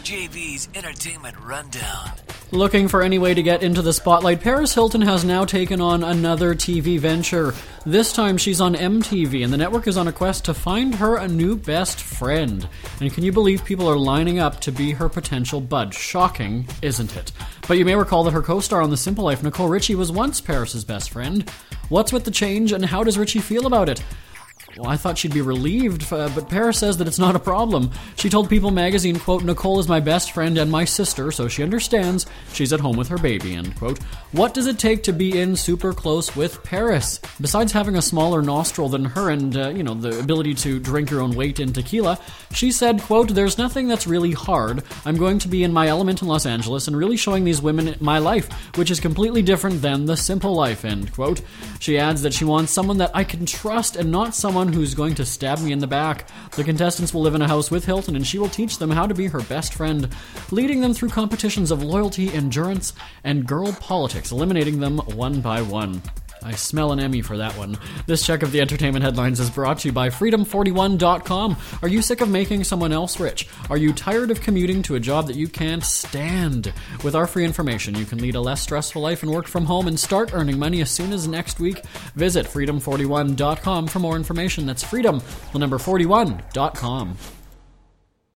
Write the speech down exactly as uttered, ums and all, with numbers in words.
J B's Entertainment Rundown. Looking for any way to get into the spotlight, Paris Hilton has now taken on another T V venture. This time she's on M T V, and the network is on a quest to find her a new best friend. And can you believe people are lining up to be her potential bud? Shocking, isn't it? But you may recall that her co-star on The Simple Life, Nicole Richie, was once Paris's best friend. What's with the change, and how does Richie feel about it? Well, I thought she'd be relieved, uh, but Paris says that it's not a problem. She told People magazine, quote, "Nicole is my best friend and my sister, so she understands she's at home with her baby," end quote. What does it take to be in super close with Paris? Besides having a smaller nostril than her and, uh, you know, the ability to drink your own weight in tequila, she said, quote, "There's nothing that's really hard. I'm going to be in my element in Los Angeles and really showing these women my life, which is completely different than the simple life," end quote. She adds that she wants someone that I can trust and not someone who's going to stab me in the back. The contestants will live in a house with Hilton, and she will teach them how to be her best friend, leading them through competitions of loyalty, endurance, and girl politics, eliminating them one by one. I smell an Emmy for that one. This check of the entertainment headlines is brought to you by freedom forty-one dot com. Are you sick of making someone else rich? Are you tired of commuting to a job that you can't stand? With our free information, you can lead a less stressful life and work from home and start earning money as soon as next week. Visit freedom forty-one dot com for more information. That's freedom, the number forty-one dot com.